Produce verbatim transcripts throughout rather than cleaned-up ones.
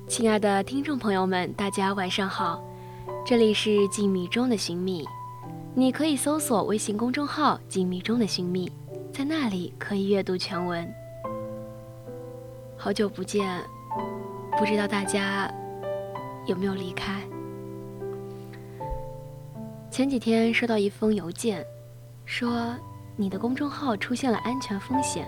亲爱的听众朋友们，大家晚上好，这里是静谧中的寻觅，你可以搜索微信公众号静谧中的寻觅，在那里可以阅读全文。好久不见，不知道大家有没有离开。前几天收到一封邮件，说你的公众号出现了安全风险。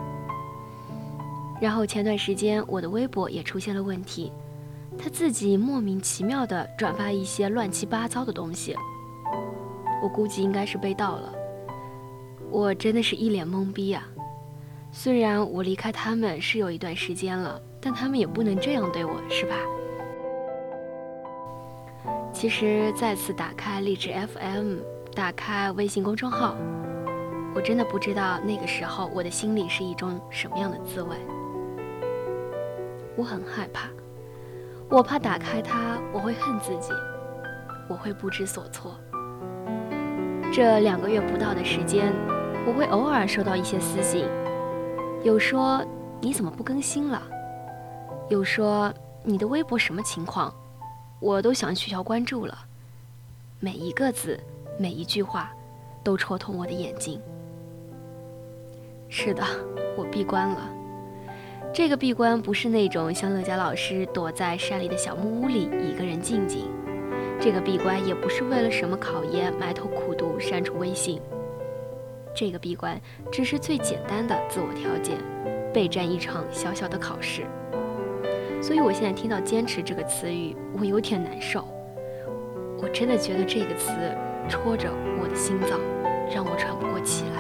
然后前段时间我的微博也出现了问题，他自己莫名其妙地转发一些乱七八糟的东西，我估计应该是被盗了。我真的是一脸懵逼啊！虽然我离开他们是有一段时间了，但他们也不能这样对我，是吧？其实再次打开荔枝 F M， 打开微信公众号，我真的不知道那个时候我的心里是一种什么样的滋味。我很害怕，我怕打开它我会恨自己，我会不知所措。这两个月不到的时间，我会偶尔收到一些私信，有说你怎么不更新了，有说你的微博什么情况，我都想取消关注了。每一个字，每一句话都戳痛我的眼睛。是的，我闭关了。这个闭关不是那种像乐嘉老师躲在山里的小木屋里一个人静静，这个闭关也不是为了什么考研埋头苦读删除微信，这个闭关只是最简单的自我调节，备战一场小小的考试。所以我现在听到坚持这个词语，我有点难受，我真的觉得这个词戳着我的心脏，让我喘不过气来。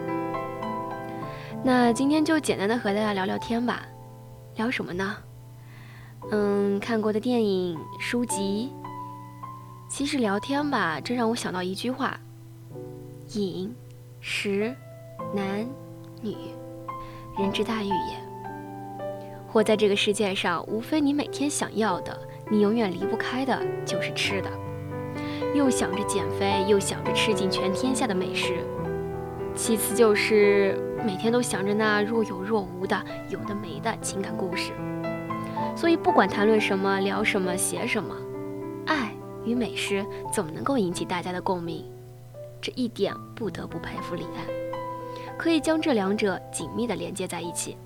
那今天就简单的和大家聊聊天吧。聊什么呢？嗯，看过的电影、书籍。其实聊天吧，这让我想到一句话：饮食男女，人之大欲也。活在这个世界上，无非你每天想要的，你永远离不开的就是吃的，又想着减肥，又想着吃尽全天下的美食。其次就是每天都想着那若有若无的有的没的情感故事。所以不管谈论什么，聊什么，写什么，爱与美食怎么能够引起大家的共鸣？这一点不得不佩服李安，可以将这两者紧密地连接在一起。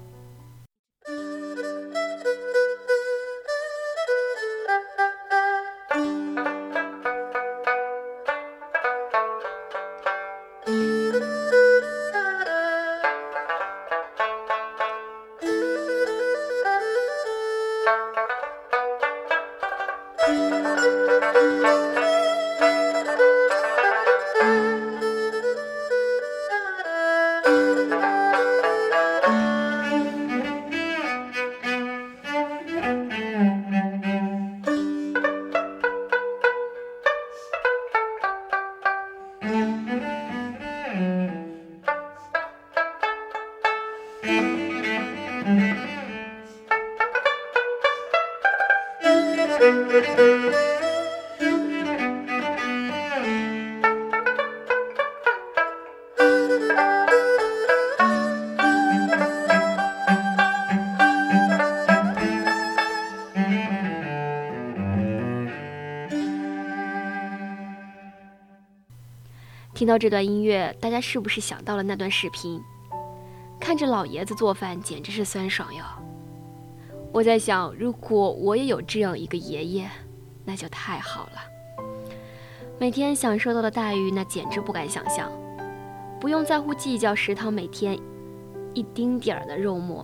听到这段音乐，大家是不是想到了那段视频？看着老爷子做饭简直是酸爽哟。我在想，如果我也有这样一个爷爷，那就太好了。每天享受到的待遇，那简直不敢想象。不用在乎计较食堂每天一丁点儿的肉末。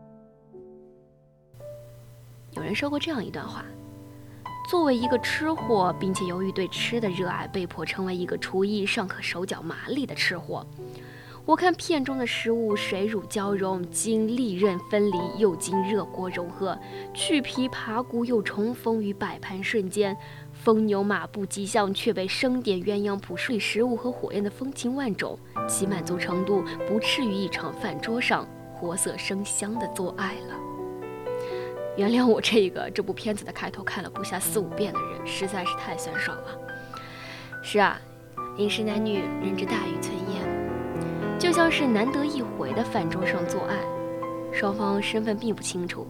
有人说过这样一段话：作为一个吃货，并且由于对吃的热爱，被迫成为一个厨艺尚可手脚麻利的吃货。我看片中的食物水乳交融，经利刃分离，又经热锅融合，去皮扒骨又重逢于摆盘瞬间，风牛马不及相，却被生点鸳鸯谱处理食物和火焰的风情万种，其满足程度不至于一场饭桌上活色生香的做爱了。原谅我这个这部片子的开头看了不下四五遍的人，实在是太酸爽了。是啊，饮食男女，人之大欲存焉。就像是难得一回的饭桌上做爱，双方身份并不清楚，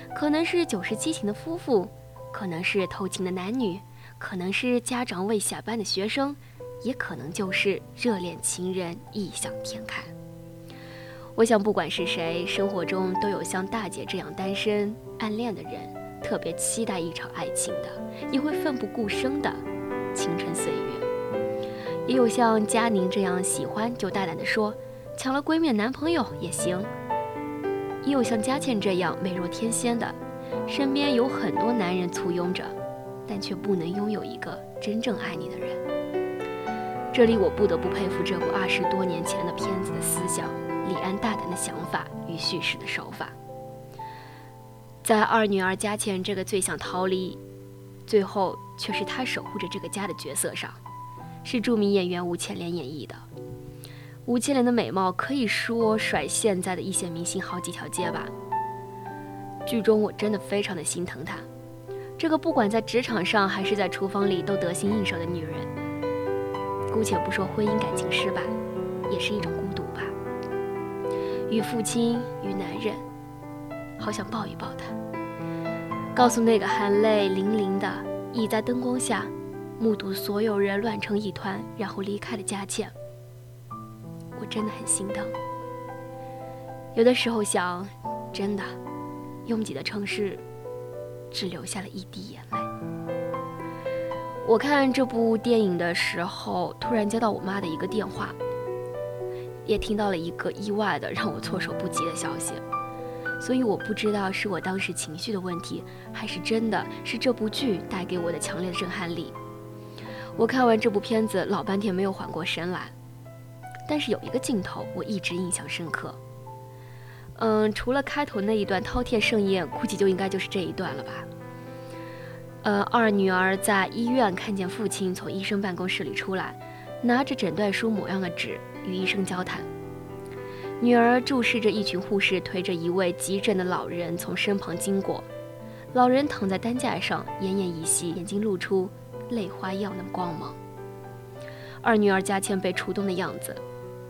可能是酒是激情的夫妇，可能是偷情的男女，可能是家长未下班的学生，也可能就是热恋情人异想天开。我想不管是谁，生活中都有像大姐这样单身暗恋的人，特别期待一场爱情的，也会奋不顾身的青春岁月。也有像佳宁这样喜欢就大胆的说，抢了闺蜜的男朋友也行。也有像佳倩这样美若天仙的，身边有很多男人簇拥着，但却不能拥有一个真正爱你的人。这里我不得不佩服这部二十多年前的片子的思想，李安大胆的想法与叙事的手法。在二女儿佳倩这个最想逃离，最后却是她守护着这个家的角色上，是著名演员吴倩莲演绎的。吴倩莲的美貌可以说甩现在的一线明星好几条街吧。剧中我真的非常的心疼她，这个不管在职场上还是在厨房里都得心应手的女人。姑且不说婚姻感情失败，也是一种孤独吧。与父亲，与男人，好想抱一抱他，告诉那个含泪淋淋的倚在灯光下目睹所有人乱成一团然后离开的佳倩，我真的很心疼。有的时候想，真的拥挤的城市只留下了一滴眼泪。我看这部电影的时候，突然接到我妈的一个电话，也听到了一个意外的让我措手不及的消息，所以我不知道是我当时情绪的问题，还是真的是这部剧带给我的强烈的震撼力。我看完这部片子老半天没有缓过神来，但是有一个镜头我一直印象深刻。嗯，除了开头那一段饕餮盛宴，估计就应该就是这一段了吧。呃，二女儿在医院看见父亲从医生办公室里出来，拿着诊断书模样的纸与医生交谈。女儿注视着一群护士推着一位急诊的老人从身旁经过，老人躺在担架上，奄奄一息，眼睛露出泪花一样的光芒。二女儿佳倩被触动的样子，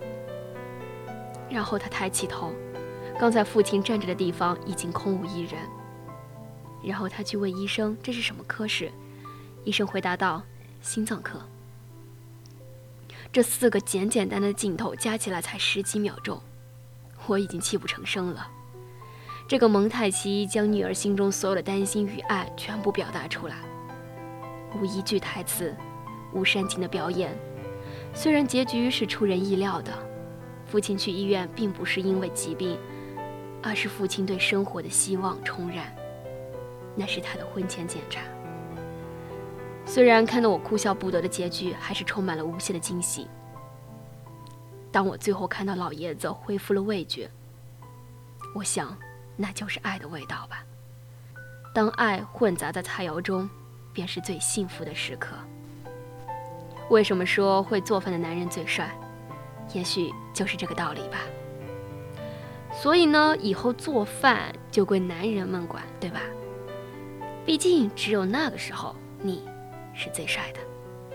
然后她抬起头，刚才父亲站着的地方已经空无一人。然后她去问医生这是什么科室，医生回答道心脏科。这四个简简单单的镜头加起来才十几秒钟，我已经泣不成声了。这个蒙太奇将女儿心中所有的担心与爱全部表达出来，无一句台词，无煽情的表演。虽然结局是出人意料的，父亲去医院并不是因为疾病，而是父亲对生活的希望重燃，那是他的婚前检查。虽然看得我哭笑不得的结局，还是充满了无限的惊喜。当我最后看到老爷子恢复了味觉，我想那就是爱的味道吧。当爱混杂在菜肴中，便是最幸福的时刻。为什么说会做饭的男人最帅？也许就是这个道理吧。所以呢，以后做饭就归男人们管，对吧？毕竟只有那个时候你是最帅的。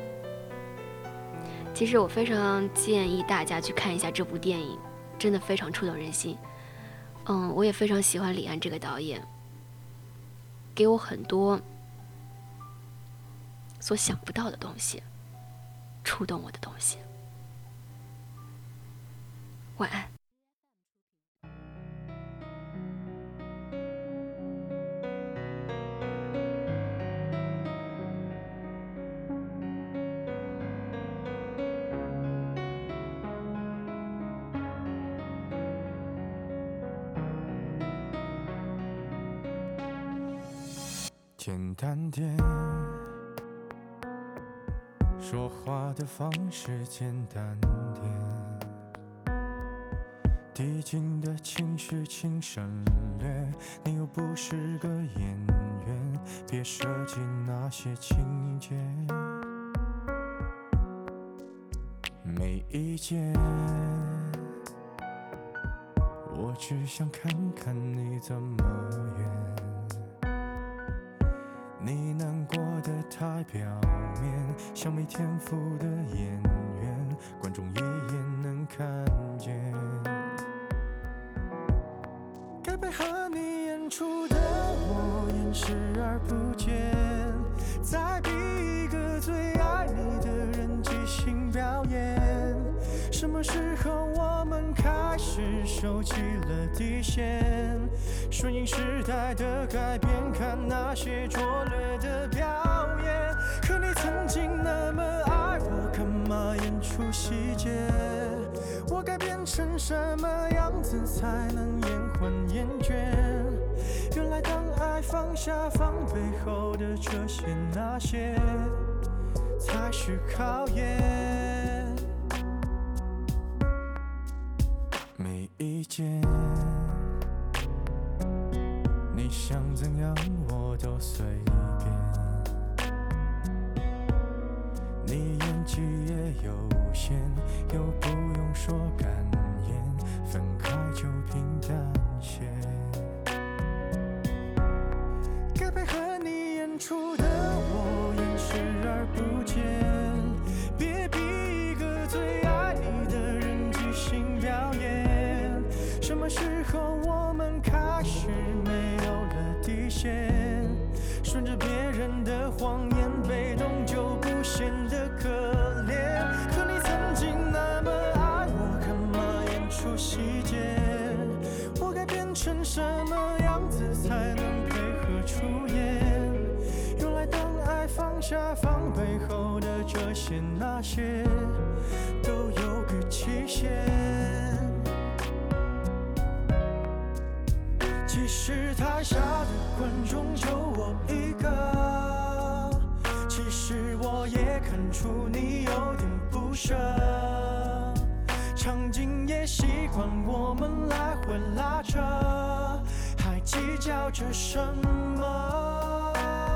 其实我非常建议大家去看一下这部电影，真的非常触动人心。嗯，我也非常喜欢李安这个导演，给我很多所想不到的东西，触动我的东西。晚安。 简单点，说话的方式简单点，递进的情绪请省略，你又不是个演员，别设计那些情节。没意见，我只想看看你怎么圆。你难过的太表面，像没天赋的演员，观众一眼能看见。该配合你演出的收起了底线，顺应时代的改变，看那些拙劣的表演。可你曾经那么爱我，干嘛演出细节？我该变成什么样子才能延缓厌倦？原来当爱放下防备后的这些那些，才是考验。没意见，你想怎样我都随便。你演技也有限，又不用说感言，分开就平淡些。该配合你演出的我演视而不见，别逼一个最爱你的人即兴表演。什么时候我们开始没有了底线？顺着别人的谎言，被动就不显得可怜。可你曾经那么爱我，干嘛演出细节？我该变成什么样子才能配合出演？原来当爱放下防备后的这些那些，都有个期限。其实台下的观众就我一个，其实我也看出你有点不舍，场景也习惯我们来回拉扯，还计较着什么？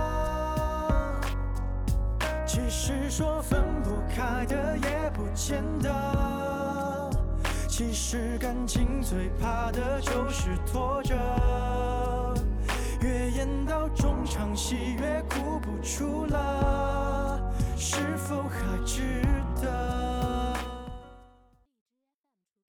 其实说分不开的也不见得，其实感情最怕的就是拖着，越演到中场戏越哭不出了，是否还值得？